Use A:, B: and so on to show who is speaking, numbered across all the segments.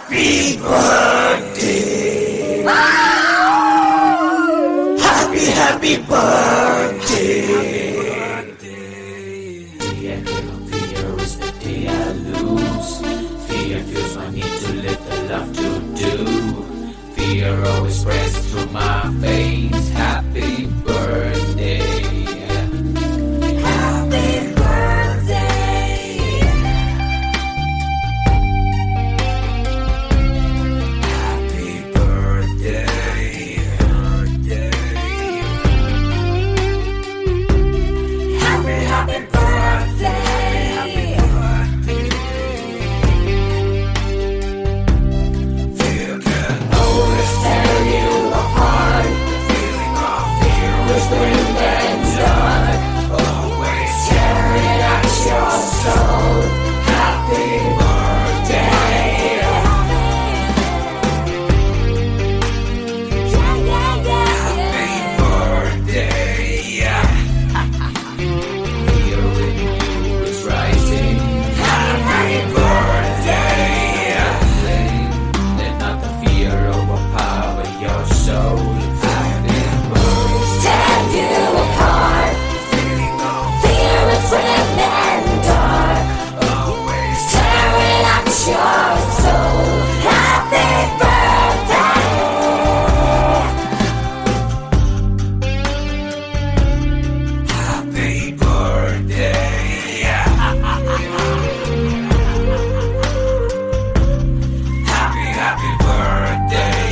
A: Happy birthday! Happy birthday!
B: Fear is the day I lose. Fear feels my need to live the love to do. Fear always spreads through my veins. Happy birthday.
A: Happy birthday! Happy birthday! Happy birthday! Fear can always tear you apart. Feeling of fear, whispering and dark. Always tearing at your soul. Happy birthday! Happy birthday!
B: Fear in you is rising.
A: Happy birthday!
B: Let not the fear overpower your soul. Happy birthday.
A: Tear you apart. Fear is grim and dark. Always tearing at your soul. Happy birthday! Happy birthday! Happy birthday!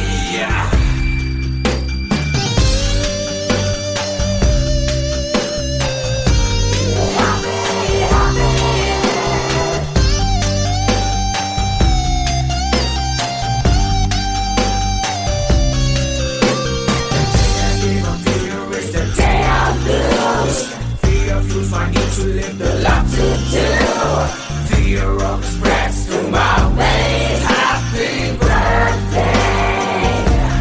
A: Fear fuels my need to live the life to do. Fear always spreads through my veins. Happy birthday!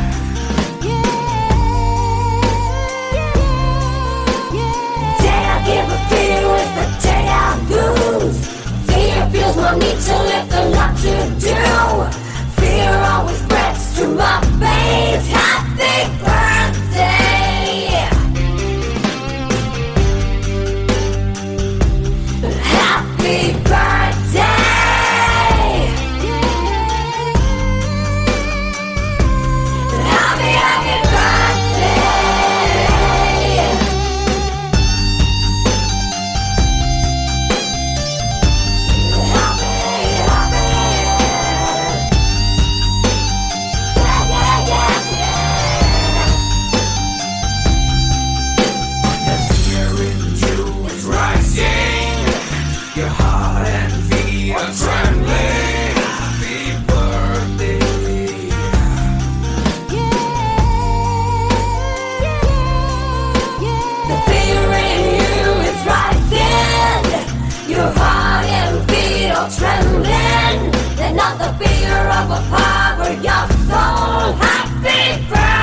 A: Day I give a fear is the day I lose. Fear fuels my need to live the life to do. Fear always spreads through my veins. Happy birthday! Happy birthday! Happy birthday! The fear in you is rising. Your heart and feet are trembling. Happy birthday. The fear in you is rising. Your heart and feet are trembling. Let not the fear overpower your soul. Happy birthday.